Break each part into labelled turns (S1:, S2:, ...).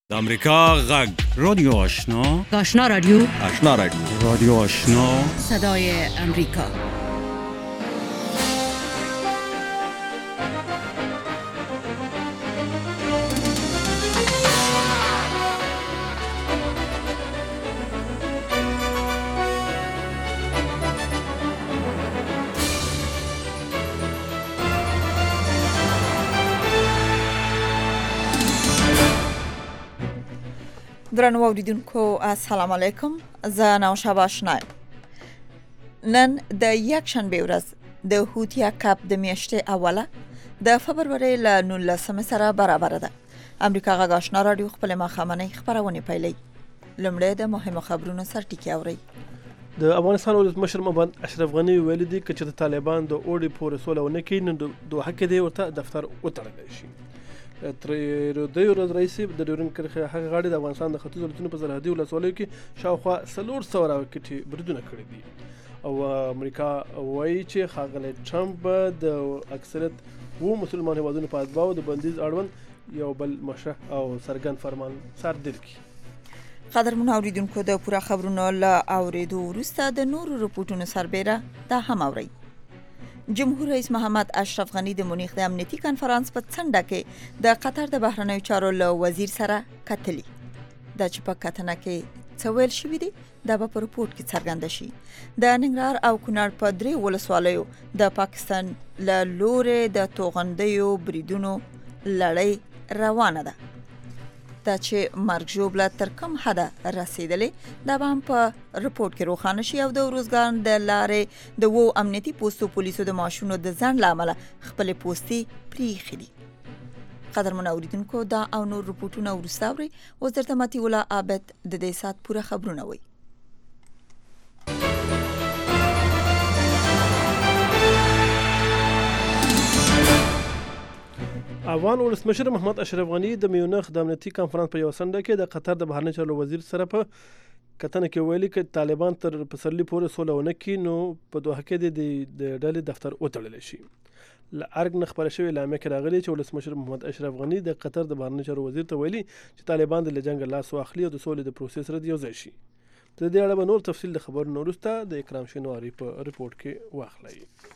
S1: د امریکا غږ رادیو آشنا
S2: آشنا رادیو
S1: رادیو آشنا
S2: صدای امریکا.
S3: درنو اوریدونکو السلام علیکم. زه نوشابه آشنا یم. نن د یک شنبه ورځ د هوتیا کپ د میاشتې اوله د فبرورۍ له 19 سره برابر ده. امریکا غږ آشنا رادیو خپل ماښامنۍ خبرونه پیلوي. لومړی د مهمو خبرونو سرټکی اورئ.
S4: د افغانستان ولسمشر محمد اشرف غني ویلي دي چې د طالبان د اوړي پورې سوله ونه کوي نو دوحه کې دی ورته دفتر وتړلی شي. تر دوی ورځ رئیس د ډیورنډ کرښې هغه غاړې د افغانستان د ختیځو ولایتونو په سرحدي ولسوالیو کې شاوخوا 400 راکټې بریدونه کړي دي او امریکا وایي چې ښاغلی ټرمپ د اکثریت مسلمان هیوادونو په اتباعو د بندیز اړوند یو بل مشروع او څرګند فرمان صادر کړي.
S3: قدرمن اوریدونکو د پوره خبرونو له اوریدو وروسته د نورو رپورټونو سربیره دا هم اورئ. جمهور رئیس محمد اشرف غني د مونیخ د امنیتي کنفرانس په څنډه کې د قطر د بهرنیو چارو له وزیر سره کتلي. دا چې په کتنه کې څه ویل شوي دي دا به په رپورټ کې څرګنده شي. د ننګرهار او کونړ په 3 ولسوالیو د پاکستان له لورې د توغندیو بریدونو لړۍ روانه ده. دا چې مرګ ژوبله تر کوم حده رسیدلې دا به هم په رپورټ کې روښانه شي او د روزګان د لارې د امنیتي پوستو پولیسو د ماشونو د ځنډ له امله خپلې پوستې پریښې دي. قدرمن اوریدونکو دا او نور رپورټونه وروسته اورئ. اوس درته متي الله عابد د دې ساعت پوره خبرونه وایي.
S4: افغان ولسمشر محمد اشرف غني د میونخ د امنیتي کنفرانس په یو څنډه کې د قطر د بهرنیو چارو وزیر سره په کتنه کې ویلي چې طالبان تر پسرلي پورې سوله ونه کړي نو په دوحه کې د ډلې دفتر وتړلی شي. له ارګ نه خپاره شوې اعلامیه کې راغلي چې ولسمشر محمد اشرف غني د قطر د بهرنیو چارو وزیر ته ویلي چې طالبان د جنګ لاس واخلي او د سولې د پروسس سره یوځای شي. د دې اړه به نور تفصیل د خبرونو وروسته د اکرام شینواري په رپورټ کې واخلئ.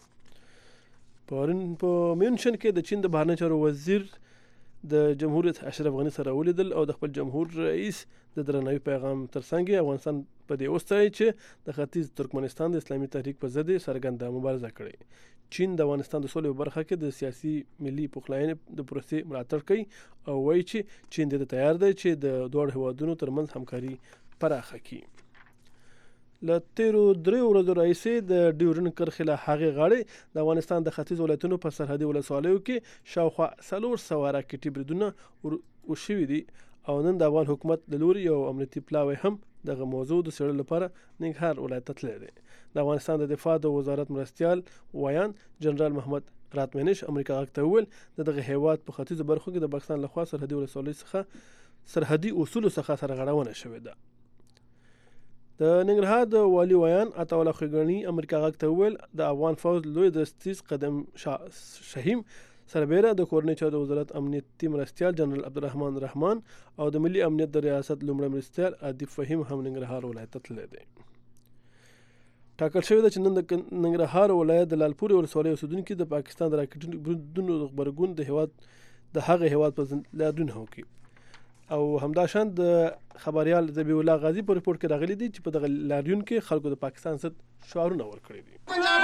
S4: په میونشن کې د چین د بهرنیو چارو وزیر د جمهور رئیس اشرف غني سره ولیدل او د خپل جمهور رئیس د درناوي پیغام ترڅنګ افغانستان په دې اوستای چې د ختیځ ترکمنستان د اسلامي تحریک په ضد څرګنده مبارزه کړې. چین د افغانستان د سولې په برخه کې د سیاسي ملي پخلاینې د پروسې ملاتړ کوي او وایي چې چین د تیار دی چې د دوه هیوادونو ترمنځ همکاري پراخه کړي. له تیرو 3 ورځو راهیسې د ډیورنډ کرښې له هغې غاړې د افغانستان د ختیځ ولایتونو په سرحدي ولسوالیو کې شاوخوا 400 راکټي بریدونه وشوي دي او نن د افغان حکومت د لوري یو امنیتي پلاوی هم دغه موضوع د څېړلو لپاره ننګرهار ولایت ته تللی دی. د افغانستان د دفاع د وزارت مرستیال ویان جنرال محمد راتمنش امریکا غږ ته وویل د دغه هیواد په ختیځو برخو کې د پاکستان لخوا سرحدي ولسوالیو څخه سرحدي اصولو څخه سرغړونه شوې ده. د ننګرهار د والي ویان عطاالله خیګڼي امریکا غږ ته وویل د افغان فوج لوی درستیز قدم شهیم سربیره د کورنۍ چارو د وزارت امنیتي مرستیال جنرال عبدالرحمن رحمان او د ملي امنیت د ریاست لومړی مرستیال عادف فهیم هم ننګرهار ولایت ته تللی دی. ټاکل شوې ده چې نن د ننګرهار ولایت د لالپورې ولسوالۍ اوسېدونکي د پاکستان د راکټونو بریدونو غبرګون د هغه هیواد په یادونه وکړي او همداشان د خبريال ذبیح الله غازی په رپورټ کې راغلي دي چې په دغه لاریون کې خلکو د پاکستان ضد شعارونه ورکړي دي.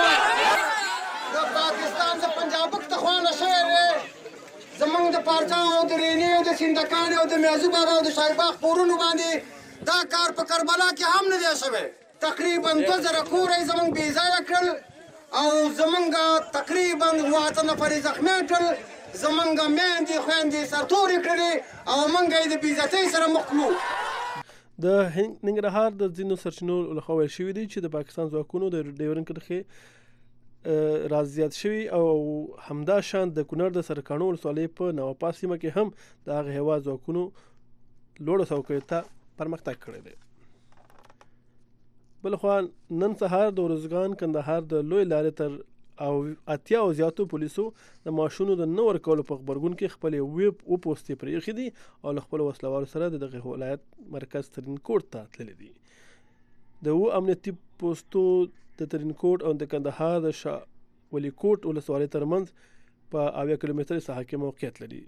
S5: د پاکستان د پنجاب ته خوانه شعر زمونږ د پارچاو او د رینې او د سندکان او د میازو بابا او د شایباغ پورونو باندې دا کار په کربلا کې هم نه دی شوی. تقریبا 2000 کورې زمونږ بې ځایه کړل او زمونږ تقریبا 9 نفر زخمي کړل. زمونږ میندې خویندې سرتورې کړلې او موږ یې د بېعزتۍ سره مخ کړو.
S4: د ننګرهار د ځینو سرچینو لخوا ویل شوي دي چې د پاکستان ځواکونو د ډیورنډ کرښې رازیات شوي او همداشان د کونړ د سرکاڼو ولسوالۍ په نواپاس سیمه کې هم د هغه هیواد ځواکونو لوړو څوکیو ته پرمختګ کړی دی. بلخوا نن سهار د روزګان کندهار د لوی لارې تر او 80 زیاتو پولیسو د ماشونو د نو ورکولو په خبرګون کې خپل ویب او پوسټې پرېښې دي او له خپل وسلوالو سره د ولایت مرکز ترینکوټ ته تللي دي. د امنیتي پوسټو د ترینکوټ او د کندهار د شاه ولی کوټ ولسوالۍ ترمنځ په 80 کیلومتر ساحه کې موقعیت لري.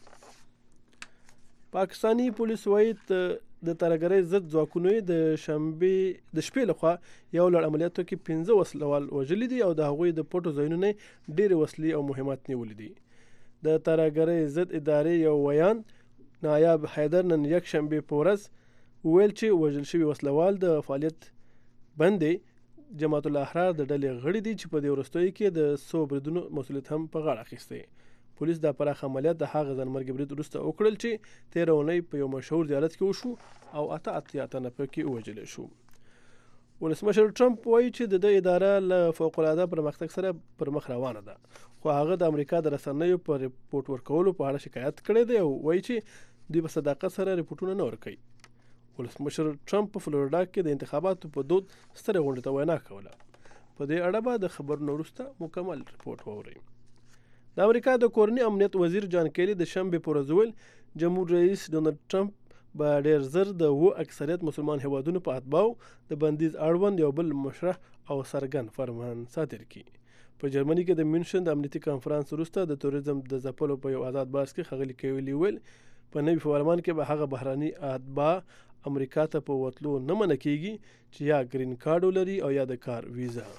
S4: پاکستانی پولیس وایي د ترهګرۍ ضد ځواکونو د شپې لخوا یو لړ عملیاتو کې 15 وسلوال وژلي دي او د هغوی د پټو ځایونو نه ډېرې وسلې او مهمات نیولې دي. د ترهګرۍ ضد ادارې یو ویان نایب حیدر نن یک شنبه په ورځ ویل چې وژل شوي وسلوال د فعالیت بندې جماعت الاحرار د ډلې غړي دي چې په دې وروستیو کې د 100 بریدونو مسؤلیت هم په غاړه اخیستی. پولیس د پراخ عملیات د هغه ځانمرګي برید وروسته وکړل چې 13 اونۍ په یو مشهور زیارت کې وشو او 88 تنه پکې ووژل شو. ولسمشر ټرمپ وایي چې د اداره له فوق العاده پرمختګ سره پر مخ روانه ده، خو هغه د امریکا د رسنیو په ریپورت ورکولو په اړه شکایت کړی دی او وایي چې دوی په صداقت سره ریپورتونه نه ورکوي. ولسمشر ټرمپ په فلوریډا کې د انتخاباتو په دود ستره غونډه ته وینا کوله. په دې اړه به د خبرونو وروسته مکمل ریپورت واورئ. د امریکا د کورني امنیت وزیر جان کیلی د شنبه پر ورځ ویل جمهور رئیس ډونالد ټرمپ به ډېر زر د اکثریت مسلمان هیوادونو په اتباعو د بندیز اړوند یو بل مشرح او سرګن فرمان صادر کړي. په جرمني کې د مینشن د امنیتي کانفرنس وروسته د توریزم د ځپلو په یو آزاد بحث کې ښاغلي کیلی ویل په نوي فرمان کې به هغه بهراني اتباع امریکا ته په وتلو نه منع کیږي چې یا ګرین کارت ولري او یا د کار ویزا.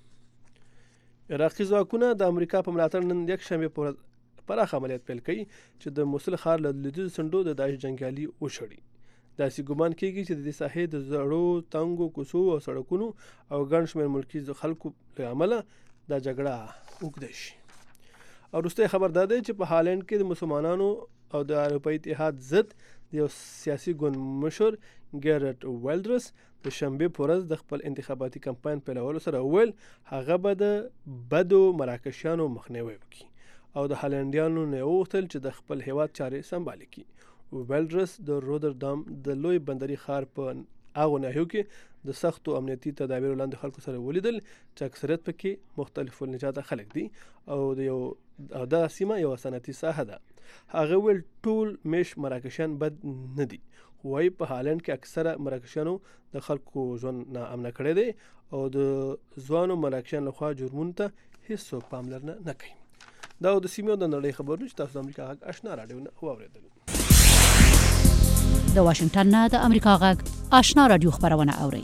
S4: عراقي ځواکونه د امریکا په ملاتړ نن یک شنبه په ورځ پراخ عملیات پیل کړي چې د موصل ښار له لویدیځ څنډو د داعش جنګیالي وشړي. داسې ګمان کیږي چې د دې ساحې د زړو تنګو کوڅو او سړکونو او ګڼ شمېر ملکي خلکو له امله دا جګړه اوږده شي. او وروستی خبر دا دی چې په هالند کې د مسلمانانو او د اروپایي اتحاد ضد د یو سیاسي ګوند مشر ګیرټ وایلډرس د شنبه په ورځ د خپل انتخاباتي کمپاین پیلولو سره ویل هغه به د بدو مراکشیانو مخنیوی وکړي او د هالندیانو نه وغوښتل چې د خپل هیواد چارې سمبال کړي. وایلډرس د روتردام د لوی بندري ښار په هغو ناحیو کې د سختو امنیتي تدابیرو لاندې خلکو سره ولیدل چې اکثریت پکې مختلف النژاده خلک دي او دا سیمه یو صنعتي ساحه ده. هغه ویل ټول میش مراکشیان بد نه دي، وایي په هالند کې اکثره مراکشیانو د خلکو ژوند ناامنه کړی دی او د ځوانو مراکشیان لخوا جرمونو ته هیڅ پاملرنه نه کوي. دا د سیمې د نړۍ خبرونه چې تاسو د امریکا غږ آشنا راډیو نه واورېدل.
S2: د واشنگټن نه د امریکا غږ آشنا راډیو خبرونه اورئ.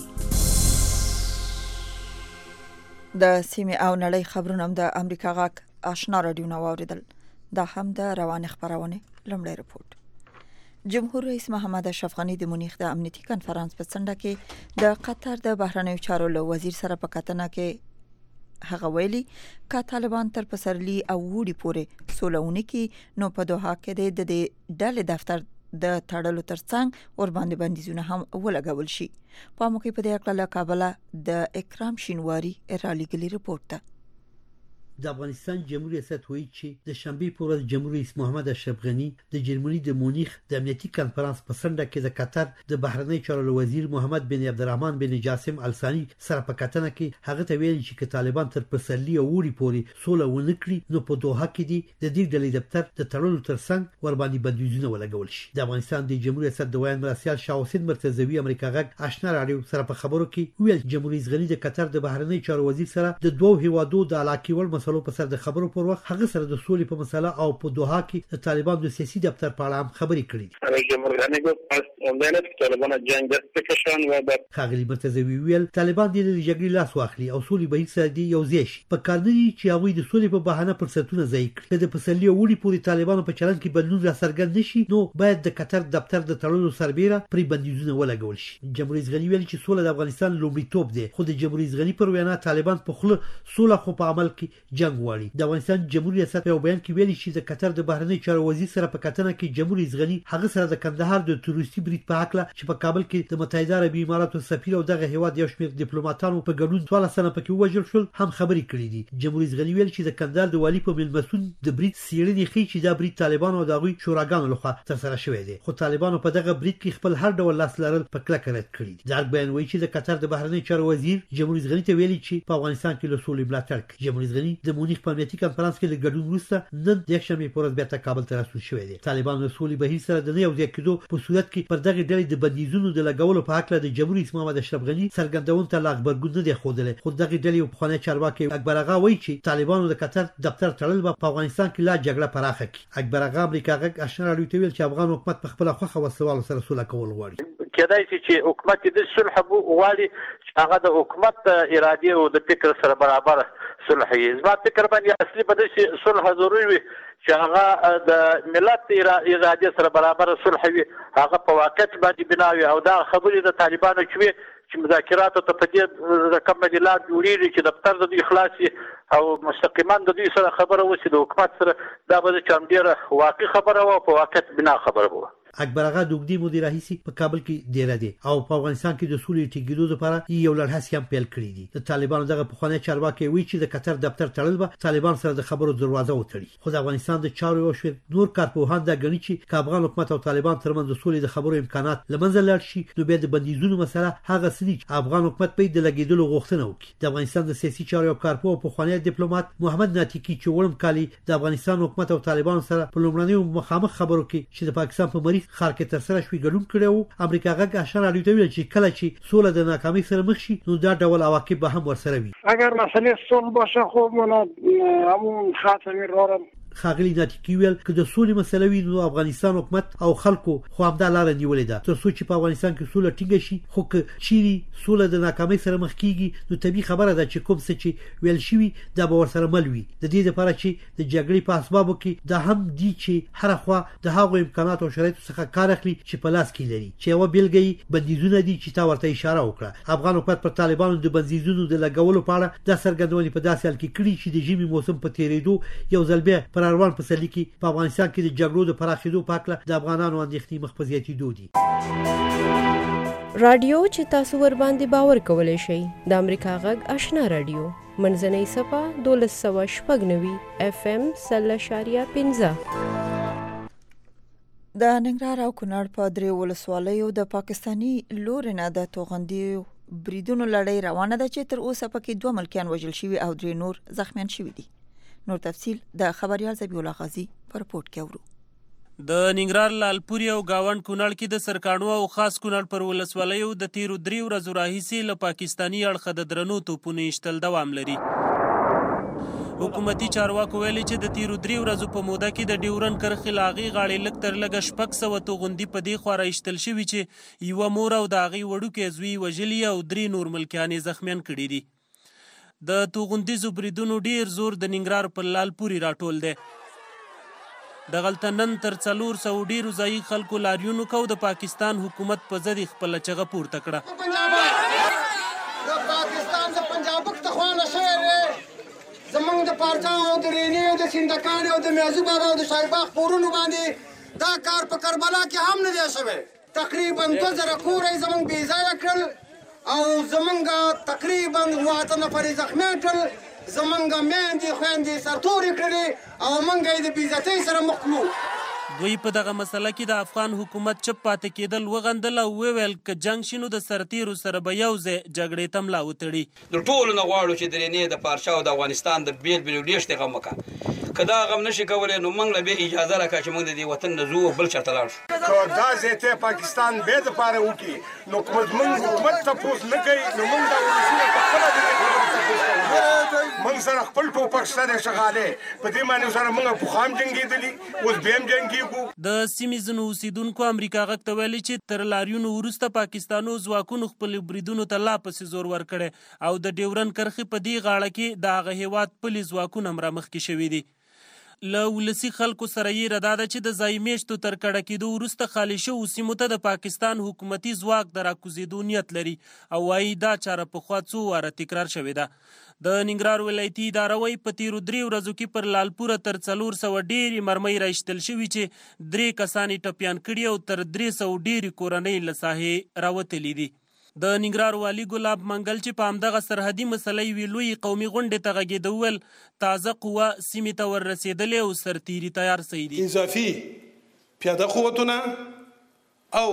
S3: د سیمې او نړۍ خبرونه د امریکا غږ آشنا راډیو نه واورېدل. دا هم د روانې خبرونه لومړی رپورت. جمهور رئیس محمد اشرف غنی د مونیخ د امنیتي کانفرنس په څنډه کې د قطر د بهرنیو چارو له وزیر سره په کتنه کې هغه ویلي چې طالبان تر پسرلي او وړي پورې سولهونه کې نو په دوحه کې د ډلې دفتر د تړلو ترڅنګ ور باندې بندیزونه هم ولګول شي. په موقع په دې اړه له کابل د اکرام شینواری رالیږلي رپورت ته.
S6: د افغانستان جمهور ریاست وایي چې د شنبه په ورځ جمهور رئیس محمد اشرف غنی د جرمني د مونیخ د امنیتي کانفرنس په څنډه کې د قطر د بهرنی چارو وزیر محمد بن عبدالرحمن بن جاسم الثاني سره په کتنه کې هغه ته ویل چې طالبان تر پسرلي او وړي پورې سوله ونه کړي نو په دوحه کې د دې ډلې دفتر د تړلو ترڅنګ ور باندې بندیزونه ولګول شي. د افغانستان د جمهور ریاست د ویان مرسیال شاه حسین مرتضوی امریکا غږ آشنا راډیو سره په خبرو کې ویل جمهور رئیس غنی د قطر د بهرنی چارو وزیر سره د دوه هیوادو د علاقې ول مسلو په سر د خبرو پر وخت هغه سره د سولې په مسله او په دوحه کې د طالبانو د سیاسي دفتر په اړه هم خبرې کړې دي.
S7: رئیس جمهور غنی گفت امیدوارم که طالبان جنگ دست بکشن و بعد
S6: خاغلی مرتضوی ویل طالبان د جګړې لاس واخلي او سولې به هیڅ دی یو ځای شي. په کار دی چې هغه د سولې په بهانه فرصتونه ضایع کړي. د پسرلي وړي پورې طالبانو په چلند کې بدلون را څرګند نشي نو باید د قطر دفتر د تړلو سربېره پرې بندیزونه ولګول شي. جمهور رئیس غنی ویل چې سوله د افغانستان لومړیتوب دی خو د جمهور رئیس غنی پر وینا طالبان په خله سوله خو په عمل کې جنگ غواړي. د افغانستان جمهوریت ریاست په بیان کې ویلي چې د قطر د بهرنی چارو وزیر سره په کتنه کې جمهوریت غنی هغه سره د کندهار د تروریستي برید په حق چې په کابل کې د متحده عربي اماراتو سفیر او دغه هیواد یو شمېر ډیپلوماټانو په ګډون 12 سنه پکې وژل شول هم خبرې کړې دي. جمهوریت غنی ویل چې د کندهار د والی په ملمسون د برید سیړنې خي چې دا برید طالبانو او دغه شوراګانو لخوا ترسره شوی دی، خو طالبانو په دغه برید کې خپل هر ډول لاس لرل په کلکه رد کړی دي. دا بیان وایي چې د قطر د بهرنی چارو وزیر جمهوریت غنی ته ویلي چې په افغانستان کې له سولې ملاتړ کوي. جمهوریت غنی د مونیخ په امنیتي کانفرنس کې له ګډون وروسته نن د یکشنبې په ورځ بیا کابل ته راستون شوی دی. طالبان د سولې بهیر سره د نه یو ځای کېدو په صورت کې پر دغه ډلې د بندیزونو د لګولو په حق د جمهوریت محمد اشرف غنی څرګندون ته لا خبرګون نه دی خوده، خو دغه ډلې په خانه چارواکي اکبر اغا وایي چې طالبانو د قطر دفتر تړل په افغانستان کې لا جګړه پراخه کړي. اکبر اغا امریکا غږ آشنا راډیو ته ویل چې افغان حکومت په خپل خوخه وسوال سره سوله کول غواړي.
S8: کېدای شي چې حکومت د صلح غواړي چې هغه د حکومت اراده او د فکر سره برابر صلح یې. زما فکر باندې اصلي به د صلح ضروري وي چې هغه د ملت اراده سره برابر صلح وي، هغه په واقعیت باندې بنا وي او دا خبرې د طالبانو چې مذاکرات ته په دې رقم باندې لا جوړیږي چې دفتر د اخلاصي او مستقیما د دوی سره خبره وشي د حکومت سره، دا به چې ډیره واقعي خبره او په واقعیت بنا خبره وه.
S6: اکبر اغا د اوږدې مودې راهیسې په کابل کې ډیره دی او په افغانستان کې د سولې ټینګېدو لپاره یو لړ هڅې هم پیل کړې دي. د طالبانو دغه پخوانی چارواکي وایي چې د قطر دفتر تړل به طالبان سره د خبرو دروازه وتړي، خو د افغانستان د چارو یو شمېر نور کارپوهان دا ګڼي چې افغان حکومت او طالبان ترمنځ د سولې د خبرو امکانات له منځه لاړ شي نو بیا د بندیزونو مسله هغه څه دي چې افغان حکومت په د لګېدلو غوښتنه وکړي. د افغانستان د سیاسي چارو یو کارپوه پخوانی ډیپلوماټ محمد ناتیکي چې وړم کالي د افغانستان حکومت او طالبانو سره په لومړنیو مخامخ خبرو کې چې د پاکستان په مریخ ښار کې ترسره شوی ګډون کړو. امریکا غږ آشنا راډیو ته ویل چې کله چې سوله د ناکامۍ سره مخ شي نو دا ډول عواقب به هم ورسره وي.
S5: اگر مسئله صلح باشه خب من همون خاتمی رارم
S6: خاغلی ناتیکی ویل که د سولې مسله وي نو افغانستان حکومت او خلکو خو همدا لار نیولې ده تر څو چې په افغانستان کې سوله ټینګه شي، خو که چیرې سوله د ناکامۍ سره مخ کیږي نو طبیعي خبره ده چې کوم څه چې ویل شوي دا به ورسره مل وي. د دې لپاره چې د جګړې په اسبابو کې دا هم دي چې هر خوا د هغو امکاناتو او شرایطو څخه کار اخلي چې په لاس کې لري، چې یوه بیلګه بندیزونه دي چې تا ورته اشاره وکړه. افغان حکومت پر طالبانو د بندیزونو د لګولو په اړه دا څرګندونې په داسې حال کې کړي چې د ژمي موسم په تېرېدو یو ځل بیا پر اړوند پسرلي کې په افغانستان کې د جګړو د پراخېدو په اړه د افغانانو اندېښنې مخ په زیاتېدو دي.
S9: رادیو چې تاسو ور باندې باور کولای شئ د امریکا غږ آشنا رادیو منځنۍ صفه 1296 FM 0.15
S3: د ننګرهار او کونړ په درې ولسوالیو د پاکستاني لوري نه د توغندي بریدونو لړۍ روانه ده چې تر اوسه پکې 2 ملکیان وژل شوي او 3 نور زخمیان شوي دي. نور تفصیل د خبريال زبی الله غازی پر رپورت کې اورو.
S10: د ننګرهار لالپوري او گاوند کونړ کې د سرکانو او خاص کونړ پر ولسوالیو د تیرو 3 ورځو راهیسې له پاکستاني اړخه د درنو توپونو ایشتل دوام لري. حکومتي چارواکو ویلي چې د تیرو 3 ورځو په موده کې د ډیورن کرښې لاغي غاړې لږ تر لږه 600 توغندي په دې خوا راایشتل شوي چې یوه مور او د هغې وړوکی زوی وژلي او 3 نور ملکیان یې زخمیان کړي دي. د توغندیزو بریدونو ډیر زور د ننګرهار پر لالپوري راټول دی. دغلته نن تر 400 ډیرو ځایي خلکو لاریونو کو د پاکستان حکومت په ضد خپله چغه پورته کړه.
S5: د پاکستان د پنجاب تخوانه شهر زمونږ د پارچاو او د رینې او د سندکان او د میازو بابا او د شایباغ پورونو باندې دا کار په کربلا کې هم نه دی شوی. تقریبا 2000 کور یې زمونږ بې ځایه کړل او زمونږ تقریبا 8 نفر زخمیان کړل، زمونږ میندې خویندې سرتورې کړلې او موږ یې د بې عزتۍ سره مخ کړو.
S10: دوی په دغه مسله کې د افغان حکومت چپ پاتې کېدل وغندل او وویل که جنګ شي نو د سرتیرو سره به یو ځای جګړې ته ملا وتړي.
S11: د ټولو نه غواړو چې د رینې د پارچا او د افغانستان د بیل لویشتې غم وکړه. که دا غم نشي کولی نو موږ له بیا اجازه راکړه چې موږ د دې وطن نه ځو او بل چېرته لاړ شو.
S5: که دا ځای ته پاکستان بیا دپاره وکړي نو که زموږ حکومت تپوس نه کوي نو موږ دا ولسونه پخپله د دې خبرې تپوس کوو. موږ سره خپل ټوپک شته دی شغالې په دې باندې سره موږ پخوا هم جنګېدلي اوس بیا هم جنګېږو.
S10: د سیمې ځینو اوسیدونکو امریکا غږ ته ویلي چې تر لاریونو وروسته پاکستانو ځواکونو خپلو بریدونو ته لا پسې زور ورکړی او د ډیورن کرښې په دې غاړه کې د هغه هیواد پلي ځواکونه هم رامخکې شوي دي. له ولسي خلکو سره یې ردا ده چې د ځایي میشتو تر کډه کېدو وروسته خالي شوو سیمو ته د پاکستان حکومتي ځواک د راکوزېدو نیت لري او وایي دا چاره پخوا څو واره تکرار شوې ده. د ننګرهار ولایتي اداره وایي په تیرو 3 ورځو کې پر لالپوره تر 400 ډېرې مرمۍ راایستل شوي چې 3 کسان یې ټپیان کړي او تر 300 ډېرې کورنۍ له ساحې راوتلي دي. د ننګرهار والي ګلاب منګل چې په همدغه سرحدي مسلې یوې لویې قومي غونډې ته غږېده وویل تازه قوه سیمې ته ور رسېدلې او سرتیري تیار سوي دي.
S12: اضافي پیاده قوتونه او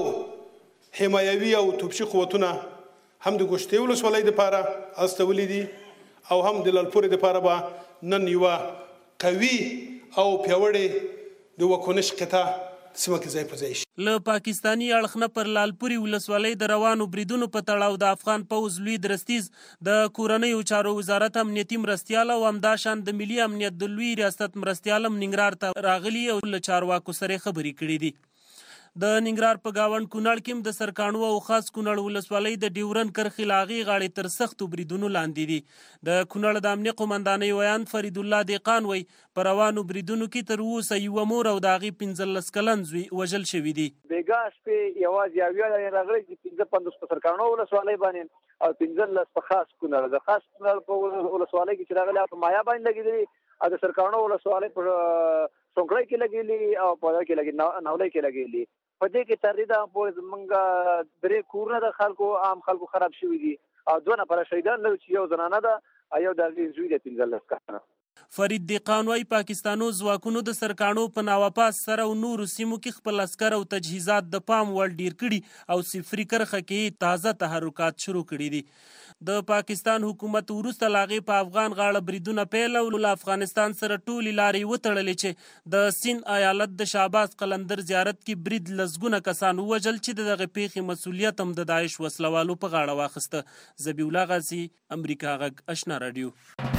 S12: حمایوي او توپچي قوتونه هم د ګوشتې ولسوالۍ دپاره استولي دي او هم د لالپورې دپاره به نن یوه قوي او پیاوړې د وکونش قطعه سیمه کې ځای په ځای شي.
S10: له پاکستاني اړخ نه پر لالپوري ولسوالۍ د روانو بریدونو په تړاو د افغان پوځ لوی درستیز د کورنیو چارو وزارت امنیتي مرستیال او همداشان د ملي امنیت د لوی ریاست مرستیال هم ننګرهار ته راغلي او له چارواکو سره خبرې کړې دي. د ننګرهار په گاوند کونړ کې هم د سرکاڼو او خاص کونړ ولسوالۍ د ډیورن کرښې لاغې غاړې تر سختو بریدونو لاندې دي. د کونړ د امنیه قومندانۍ ویان فرید الله دهقان وایي په روانو بریدونو کې تر اوسه یوه مور او د هغې 15 کلن زوی وژل شوي دي.
S13: بېګا شپې یوازې اویا راغلي چې 15 په سرکاڼو ولسوالۍ باندې او 15 په خاص کونړ. د خاص کونړ په ولسوالۍ کې چې راغلي په مایا باندې لګېدلي او د سرکاڼو ولسوالۍ په سونګړی کې لګېدلي او په دغه کې لګېدلي ناولۍ کې لګېدلي. په دې کې تر دې پورې زمونږ 3 کورونه د خلکو عام خلکو خراب شوي دي او 2 نفره شهیدان لرو چې یو زنانه ده او یو د هغې زوی دی 15 کلنه.
S10: فرید دهقان وایي پاکستانو ځواکونو د سرکاڼو په ناواپاس سره او نورو سیمو کې خپل عسکر او تجهیزات د پام وړ ډیر کړي او صفري کرښه کې تازه تحرکات شروع کړي دي. د پاکستان حکومت وروسته لاغې په افغان غاړه بریدونه پیل او له افغانستان سره ټولې لارې وتړلې چې د سیند ایالت د شهباز قلندر زیارت کې برید لسګونه کسان ووژل چې دغه پیښې مسؤلیت هم د داعش وسلوالو په غاړه واخیسته. ذبیح الله غازي، امریکا غږ، آشنا رادیو.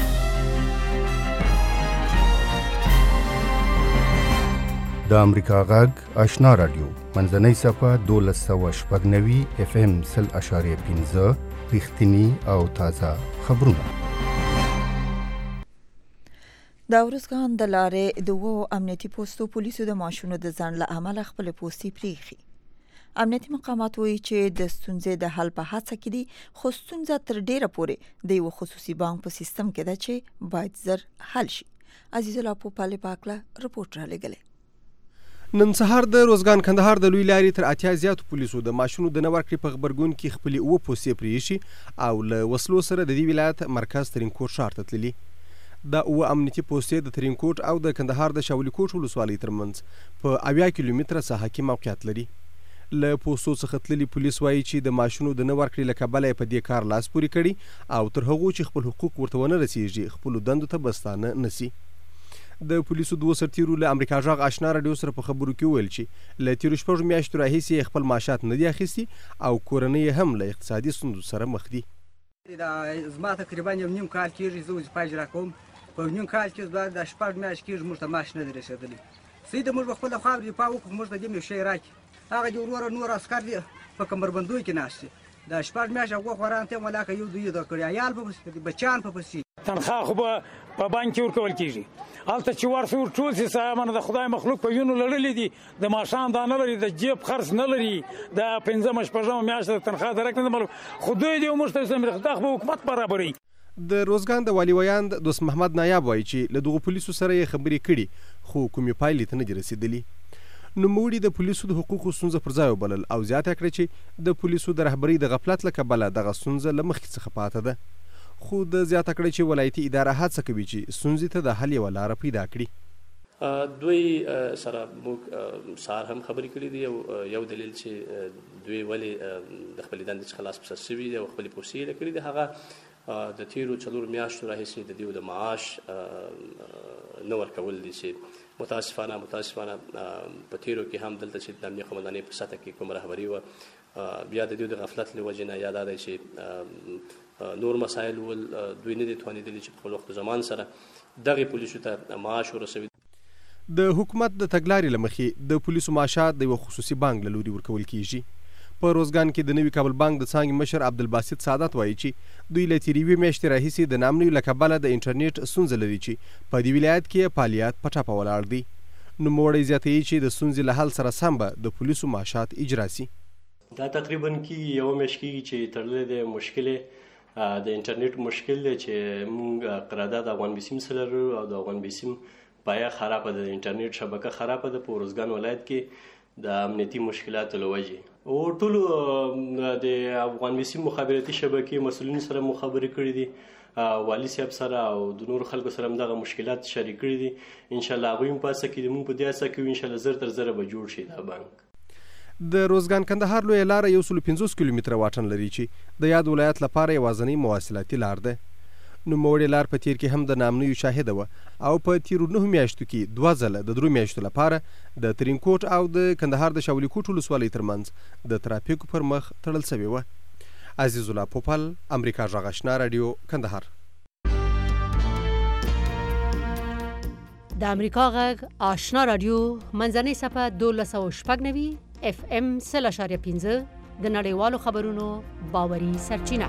S14: د امریکا غږ آشنا رادیو منځنۍ صفحه 1290 FM 0.5 رښتینی او تازه خبرونه.
S3: د ارزګان د لارې د امنیتي پوستو پولیسو د ماشونو د ځنډ له امله خپل پوستې پریخي. امنیتي مقامات وایي چې د ستونزې د حل په هڅه کې دي خو ستونزه تر ډیره پورې د یو خصوصي بانک په سیستم کې ده چې باید زر حل شي. عزیز الله پوپاله پاکله رپورټ را لګلې.
S15: نن سهار د روزګان کندهار د لوی لارې تر 80 زیاتو پولیسو د ماشونو د نورکړې په خبرګون کې خپل او پوسې پریشي او له وسلو سره د دې ولایت مرکز ترینکوټ ښار ته تللي. د او امنیتي پوسټې د ترینکوټ او د کندهار د شاولی کوټ ولسوالۍ ترمنځ په 80 کیلومتره ساحه کې موقعیت لري. له پوسټو څخه تللي پولیس وایي چې د ماشونو د نورکړې له کبله په دې کار لاس پورې کړي او تر هغو چې خپل حقوق ورته ونه رسیږي خپل دندو ته بستانه نسی. د پولیسو 2 سرتیرو له امریکا غږ آشنا رادیو سره په خبرو کې ویل چې له تیرو 6 میاشتو راهیسې خپل معاشات نه دي اخیستي او کورنۍ هم له اقتصادي ستونزو سره مخ دي.
S16: زما تقریبا یو نیم کال کېږي زه وظیفه اجرا کوم. په نیم کال کې د 6 میاشتې کېږي موږ ته معاش نه دی رسېدلی. سیده موږ به خپله خوا دفاع وکړو موږ ته دې یو شی راکړي. هغه د وروره نور عسکر دي په کمربندونو کې ناست دي. د 6 میاشتې هغو خواران ته ولاکه یو دوی د کړي عیال په پسې بچیان په پسې
S17: تنخواه خو به په بانک کې ورکول کېږي. هلته چې ورسې ورټول سي سامانه د خدای مخلوق په وینو لړلي دي د ماښام دا نه لري د جیب خرڅ نه لري د 5 شپږمه میاشت د تنخواه درک نه معلوم خو دوی دې موږ ته سمې دا خو حکومت برابري.
S15: د روزګان د والي ویاند دوست محمد نایاب وایي چې له دغو پولیسو سره یې خبرې کړي خو کومې پایلې ته نه دي رسېدلي. نوموړي د پولیسو د حقوقو ستونزه پر ځای وبلل او زیاته کړه چې د پولیسو د رهبرۍ د غفلت له کبله دغه ستونزه له مخکې څخه پاته ده. خو د زیاته کړه چې ولایتي اداره هڅه کوي چې ستونزې ته د حل یوه لاره پیدا کړي.
S18: دوی سره موږ سهار هم خبرې کړې دي یو دلیل چې دوی ولې د خپلې دندې څخه لاس په سر شوي دي او خپلې پوسې یې کړي دي هغه د تیرو 4 میاشتو راهیسې د دوی د معاش نه ورکول دي چې متاسفانه په تیرو کې هم دلته چې د امنیه قومندانۍ په سطحه کې کوم رهبري وه بیا د دوی د غفلت له وجې نه یا دا دی چې نور مسایل ول دوی نه دي توانېدلي چې په خپل وخت زمان سره دغې پولیسو ته معاش ورسوي.
S15: د حکومت د تګلارې له مخې د پولیسو معاشات د یوه خصوصي بانک له لوري ورکول کیږي. په روزګان کې د نوي کابل بانک د څانګې مشر عبدالباسط سعادت وایي چې دوی له تېرې یوې میاشتې راهیسې د نامنوي له کبله د انټرنیټ ستونزه لري چې په دې ولایت کې فعالیت په ټپه ولاړ دي. نوموړی زیاتوي چې د ستونزې له حل سره سم به د پولیسو معاشات اجرا سي.
S19: دا تقریبا کې یوه میاشت کېږي چې تړلی دی. مشکل د انټرنیټ مشکل دی چې موږ قرارداد افغان بیسیم سره لرو او د افغان بیسیم پایه خرابه ده، د انټرنیټ شبکه خرابه ده. په روزګان ولایت کې د امنیتي مشکلاتو له وجې او ټولو د افغان بیسیم مخابراتي شبکې مسؤلین سره مخابرې کړي دي، والي صاحب سره او د نورو خلکو سره هم دغه مشکلات شریک کړي دي. انشاءالله هغوی هم په هڅه کې دي، موږ په دې هڅه کې یو انشاءالله زر تر زره به جوړ شي دا بانک.
S15: د روزګان کندهار لویه لاره 150 کیلومتره واټن لري چې د یاد ولایت لپاره یوازینۍ مواصلاتي لار ده. نوموړې لار په تیر کې هم د نامنویو شاهده وه او په تیرو 9 میاشتو کې 2 ځله د 3 میاشتو لپاره د ترینکوټ او د کندهار د شاولي کوټ ولسوالۍ ترمنځ د ترافیکو پر مخ تړل سوې وه. عزیز الله پوپل، امریکا غږ آشنا رادیو، کندهار.
S2: د امریکا غږ آشنا رادیو منځنۍ صفحه 1290 FM 0.5 د نړیوالو خبرونو باوري سرچینه.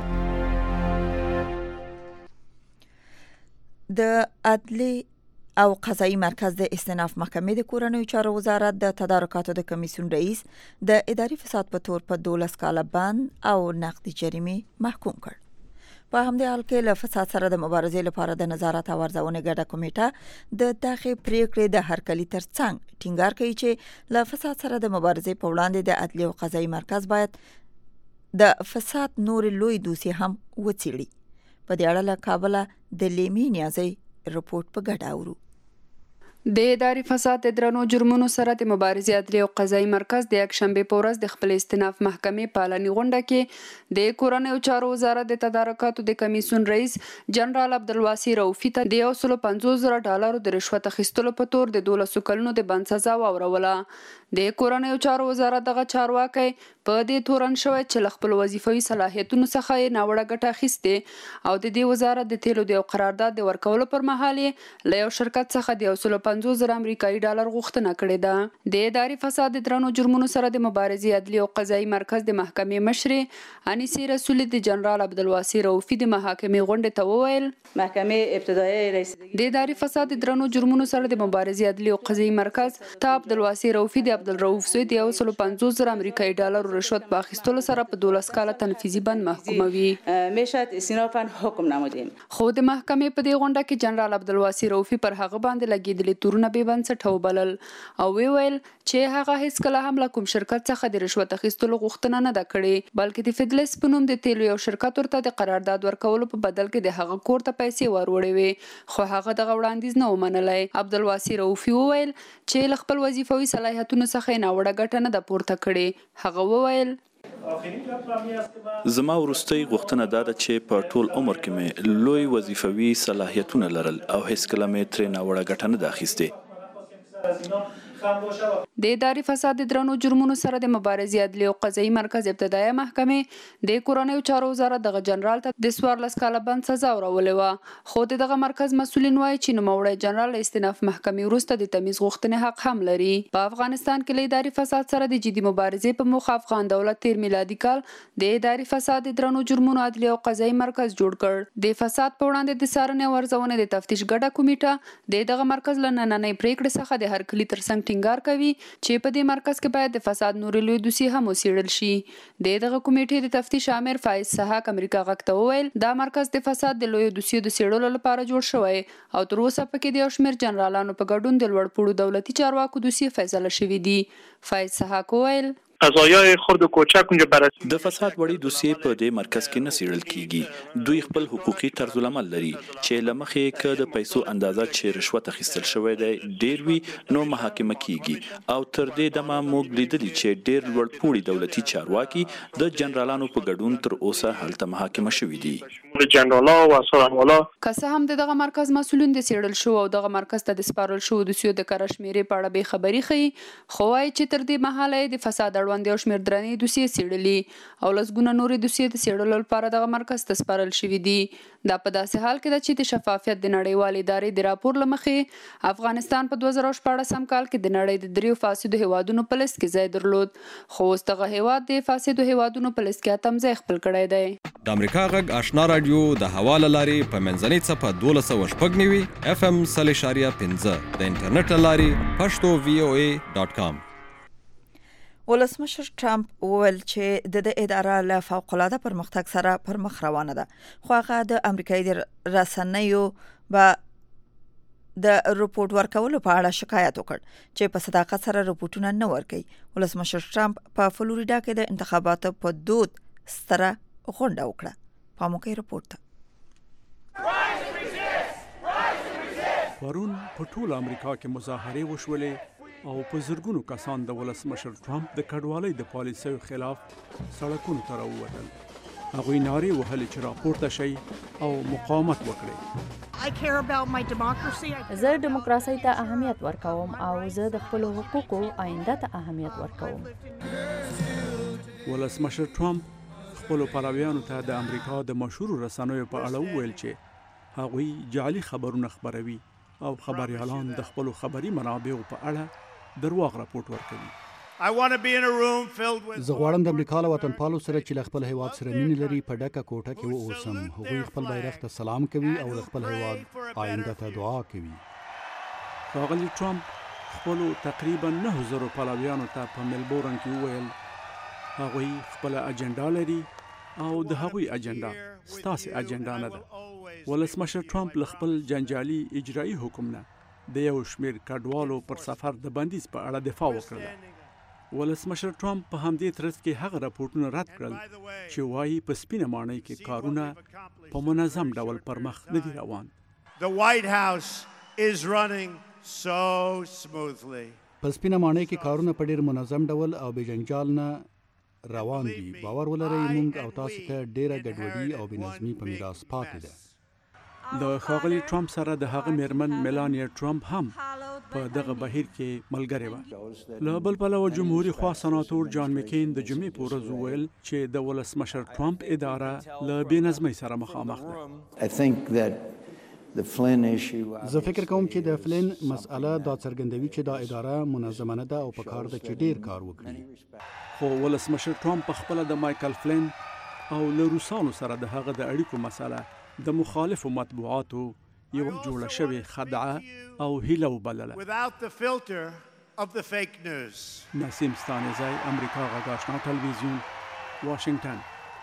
S3: د عدلي او قضایي مرکز د استئناف محکمې د کورنیو چارو وزارت د تدارکاتو د کمیسیون رئیس د اداري فساد په تور په 12 کاله بند او نقدي جریمې محکوم کړ. په همدې حال کې له فساد سره د مبارزې لپاره د نظارت او ارزونې ګډه کمیټه د دغه پریکړې د هرکلي ترڅنګ ټینګار کوي چې له فساد سره د مبارزې په وړاندې د عدلي او قضایي مرکز باید د فساد نور لوی دوسیې هم وڅېړي. په دې اړه له کابله د لیمي نیازي رپورټ په ګډه اورو.
S20: د اداري فساد د درنو جرمونو سره د مبارزې عدلي او قضایي مرکز د یکشنبه په ورځ د خپل استئناف محکمې په اعلاني غونډه کې د کورنیو چارو وزارت د تدارکاتو د کمیسیون رئیس جنرال عبدالواسی رؤفي ته د $150,000 د رشوت اخیستلو په تور د 12 کلونو د بند سزا واوروله. د کورنیو چارو وزارت دغه چارواکي په دې تورن شوی چې له خپل وظیفوي صلاحیتونو څخه یې ناوړه ګټه اخیستې او د دې وزارت د تیلو د قرارداد د ورکولو پر مهال یې له یو شرکت څخه د $150,000 امریکایي ډالر غوښتنه کړې ده. د اداري فساد د درنو جرمونو سره د مبارزې عدلي او قضایي مرکز د محکمې مشرې انیسي رسولي د جنرال عبدالواسی رؤفي د محاکمې غونډې ته وویل
S21: محکمې ابتدایي رئیس
S20: د اداري فساد د درنو جرمونو سره د مبارزې عدلي او قضایي مرکز ته عبدالواسی رؤفي د عبدالرؤف زوی د $150,000 امریکایي ډالر رشوت په اخیستلو سره په 12 کاله تنفیذي بند محکوموي.
S21: میشد استئنافاً حکم نمودیم.
S20: خو د محکمې په دې غونډه کې جنرال عبدالواسی رؤفي پر هغه باندې لګیدلي تورونه به بنسټ وبلل او ویل چې هغه هیڅ کله هم له کوم شرکت څخه د رشوت اخیستلو غوښتنه نه ده کړې، بلکې د فدلس په نوم د تیلو یو شرکت ورته د قرارداد ورکولو په بدل کې د هغه کور ته پیسې وروړې وي، خو هغه دغه وړاندیز نه ومنلی. عبدالواسی رؤفي وویل چې له خپل وظیفوي صلاحیتونو څخه ناوړه ګټه نه ده پورته کړې. هغه وویل
S22: زما وروستۍ غوښتنه دا ده چې په ټول عمر کې مې لوی وظیفوي صلاحیتونه لرل او هیڅکله مې ترې ناوړه ګټه نه ده اخیستې.
S20: د اداري فساد د درنو جرمونو سره د مبارزې عدلي او قضایي مرکز ابتدایي محکمې د کورنیو چارو وزارت دغه جنرال ته د 14 کاله بند سزا ورولې وه، خو دغه مرکز مسؤلین وایي چې نوموړی جنرال استئناف محکمې وروسته د تمیز غوښتنې حق هم لري. په افغانستان کې له اداري فساد سره د جدي مبارزې په موخه افغان دولت تیر میلادي کال د اداري فساد د درنو جرمونو عدلي او قضایي مرکز جوړ کړ. د فساد په وړاندې د څارنې او ارزونې د تفتیش ګډه کمیټه دغه مرکز له نننۍ پریکړې څخه د هرکلي ترڅنګ ټینګار کوي چې په دې مرکز کې باید د فساد نور لوی دوسیې هم وڅېړل شي. دغه کمیټې د تفتیش امیر فایز سحاق امریکا غږ ته وویل دا مرکز د فساد د لوی دوسیې د څېړلو لپاره جوړ شوی او تر اوسه پکې د یو شمېر جنرالانو په ګډون د لوړپوړو دولتي چارواکو دوسیې فیصله شوي دي. فایز سحاق وویل
S22: قضایای خرد و کوچک اونجا بررسی د فساد وړي دوسیې په دې مرکز کې نه څېړل کیږي. دوی خپل حقوقي طرز العمل لري چې له مخې که د پیسو اندازه چې رشوت اخیستل شوی دی ډیر وي نو محاکمه کیږي او تر دې دمه موږ لیدلي چې ډیر لوړپوړي دولتي چارواکي د جنرالانو په ګډون تر اوسه هلته محاکمه شوي دي.
S21: جنرالا و څارنوالا
S20: که څه هم دغه مرکز مسؤلین د څېړل شو او دغه مرکز ته د سپارل شو دوسیو د کره شمیرې په اړه بې خبري ښیي، خو وایي چې تر دې مهاله د فساد اړوند باندې یو شمېر درنې دوسیې څېړلي او لسګونه نورې دوسیې د څېړلو لپاره دغه مرکز ته سپارل شوي دي. دا په داسې حال کې ده چې د شفافیت د نړیوالې ادارې د راپور له مخې افغانستان په 2014 کال کې د نړۍ د 3 فاسدو هیوادونو په لیست کې ځای درلود، خو اوس دغه هیواد د فاسدو هیوادونو په لیست کې اتم ځای خپل کړی دی.
S1: د امریکا غږ آشنا رادیو د هوا له لارې په منځنۍ څپه 12.9 FM 0.5 د انټرنیټ له لارې پښتو voa.com.
S3: ولسمشر ټرمپ وویل چې د اداره له فوق‌العاده پرمختګ سره پر مخ روانه ده، خو هغه د امریکایي رسنیو به د رپورټ ورکولو په اړه شکایت وکړ چې په صداقت سره رپورټونه نه ورکوي. ولسمشر ټرمپ په فلوریډا کې د انتخاباتو په دود ستره غونډه وکړه. پاموکي رپورټ
S4: پرون په ټول امریکا کې مظاهرې وشولې او په زرګونو کسان د ولسمشر ټرمپ د کډوالۍ د پالیسیو خلاف سړکونو ته راووتل. هغوی نارې وهلې چې راپورته شي او مقاومت وکړي.
S23: زه ډیموکراسۍ ته اهمیت ورکوم او زه د خپلو حقوقو آینده ته اهمیت ورکوم.
S4: ولسمشر ټرمپ خپلو پلویانو ته د امریکا د مشهورو رسنیو په اړه وویل چې هغوی جعلي خبرونه خپروي او خبريالان د خپلو خبري منابعو په اړه درواغ راپورټ ورکوي.
S24: زه غواړم د امریکا له وطنپالو سره چې له خپل هیواد سره مینه لري په ډکه کوټه کې واوسم. هغوی خپل بیرغ ته سلام کوي او د خپل هیواد آینده ته دعا کوي.
S4: ښاغلي ټرمپ خپلو تقریبا 9000 پلویانو ته په ملبورن کې وویل هغوی خپل اجنډا لري او د هغوی اجنډا ستاسې اجنډا نه ده. ولسمشر ټرمپ له خپل جنجالي اجرایي حکم نه د یو شمېر کډوالو پر سفر د بندیز په اړه دفاع وکړه. ولسمشر ټرمپ په همدې ترڅ کې هغه راپورټونه رد کړل چې وایي په سپینه ماڼۍ کې کارونه په منظم ډول پر مخ نه دي روان.
S24: په سپینه ماڼۍ کې کارونه په ډېر منظم ډول او بې جنجال نه روان دي. باور ولرئ موږ او تاسو ته ډېره ګډوډي او بې نظمي په میراث پاتې ده.
S4: د ښاغلي ټرمپ سره د هغه میرمن میلانیا ټرمپ هم په دغه بهیر کې ملګرې وه. له بل پلوه جمهوري خوا سناتور جان مکین د جمعې په ورځ وویل چې د ولسمشر ټرمپ اداره له بې نظمۍ سره مخامخ ده.
S24: زه فکر کوم چې د فلین مسأله دا څرګندوي چې دا اداره منظمه نه ده او په کار ده چې ډیر کار وکړي.
S4: خو ولسمشر ټرمپ په خپله د مایکل فلین او له روسانو سره د هغه د اړیکو مسله د مخالفو مطبوعاتو یو جوړه شوې خدعه او هیله وبلله. نسیم ستانزی، امریکا غږ آشنا تلویزیون، واشنگټن.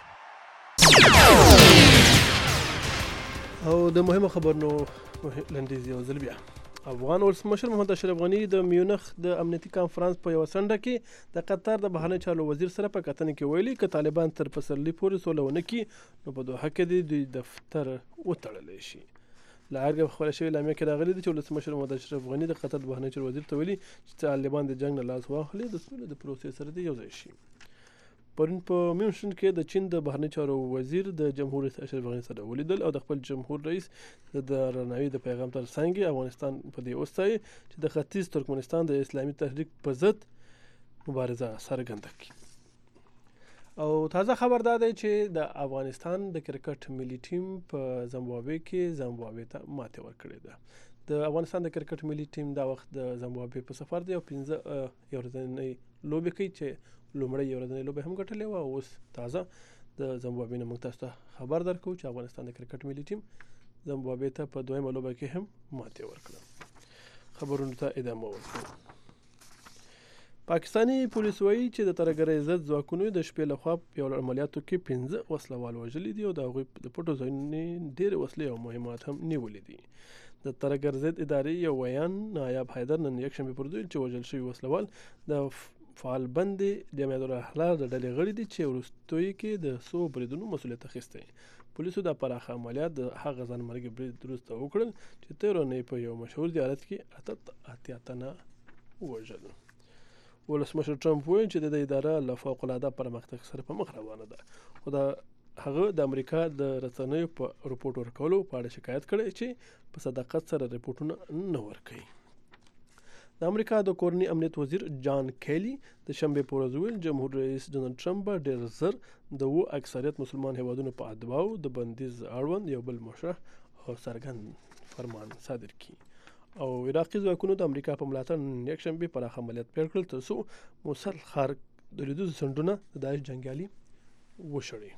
S25: او د مهمو خبرونو لنډیز یو ځل بیا. افغان ولسمشر محمد اشرف غني د میونخ د امنیتي کانفرنس په یوه څنډه کې د قطر د بهرنیو چارو وزیر سره په کتنه کې ویلي که طالبان تر پسرلي پورې سوله ونه کړي نو په دوحه کې د دوی دفتر وتړلی شي. له هرګه خپله شوې اعلامیه کې راغلي دي چې ولسمشر محمد اشرف غني د قطر د بهرنیو چارو وزیر ته ویلي چې طالبان د جنګ نه لاس واخلي د سولې د پروسې سره د یو ځای شي. پرون په میونشن کې د چین د بهرنیو چارو وزیر د جمهور رئیس اشرف غني سره ولیدل او د خپل جمهور رئیس د درناوي د پیغام ترڅنګ افغانستان په دې وستایي چې د ختیځ ترکمنستان د اسلامي تحریک په ضد مبارزه څرګنده کړي. او تازه خبر دا دی چې د افغانستان د کرکټ ملي ټیم په زمبابوې کې زمبابوې ته ماتې ورکړې ده. د افغانستان د کرکټ ملي ټیم دا وخت د زمبابوې په سفر دی او 15 ورځنۍ لوبې کوي چې لومړی یو ورځنۍ لوبه هم ګټلې وه او اوس تازه د زمبابوې نه موږ تاسو ته خبر درکوو چې افغانستان د کرکټ ملي ټیم زمبابوې ته په دویمه لوبه کې هم ماتې ورکړه. خبرونو ته ادامه ورکوو. پاکستاني پولیس وایي چې د ترهګرۍ ضد ځواکونو د شپې لخوا په یو عملیاتو کې 15 وسلوال وژلي دي او د هغوی د پټو ځایونو ډېرې وسلې او مهمات هم نیولي دي. د ترهګر ضد ادارې یو ویان نایب حیدر نن یکشنبې پر دوی چې وژل شوي وسلوال د فعال بندي جمعیت الاحرار د ډلې غړي دي چې وروستیو کې د څو بریدونو مسؤلیت اخیستی. پولیسو د پراخه عملیات د هغه ځانمرګي برید وروسته وکړل چې تېره اونۍ په یو مشهور زیارت کې اتیا تنه ووژل. ولسمشر ټرمپ وایي چې د اداره له فوق‌العاده پرمختګ سره په مخ روانه ده خو د هغه د امریکا د رسنیو په رپورټ ورکولو په اړه شکایت کړی چې په صداقت سره رپورټونه نه ورکوي. د د امریکا د کورني امنیت وزیر جان کیلی د شنبه په ورځ ویل جمهور رئیس ډونالد ټرمپ به ډېر زر د اکثریت مسلمان هیوادونو په ادعاو د بندیز اړوند یو بل مشروع او څرګند فرمان صادر کړي او عراقي ځواکونو د امریکا په ملاتړ یک شنبه پراخ عملیات پیل کړل ترڅو موصل ښار د لیدو سندونه د داعش جنگیالي وشړي.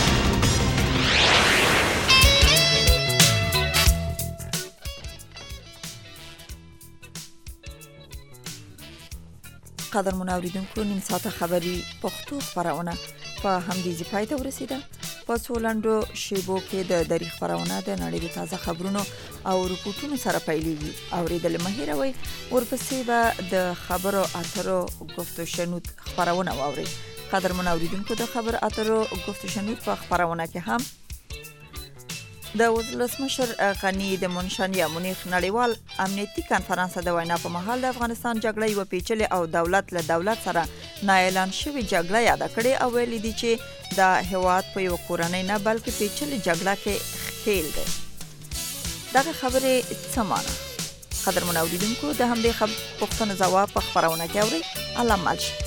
S3: قدرمن اوریدونکو نیم ساعته خبری پښتو خبرونه په همدې پای ته ورسیده. په سولندو شیبو کې د دری خبرونه د نړۍ د تازه خبرونو او رپورټونو سره پیلېږي. اوریدل مه هېروئ. ورپسې به د خبرو اترو گفتو شنود خبرونه واورئ. قدرمن اوریدونکو د خبر اترو گفتو شنود په خبرونه کې هم د ولسمشر غنی د منشانیا مونیخ نړیوال امنیتي کانفرنس د وینا په مهال د افغانستان جګړه یو پیچلې او دولت له دولت سره نه اعلان شوی جګړه یاد کړي او ویلي دي چې د هیواد په یو کورنۍ نه بلکې پیچلې جګړه کې خېل دی. دغه خبرې څه معنی؟ قدرمن اوریدونکو د همدې پوښتنو ځواب په خبرونه کې اورئ. الله مل شي.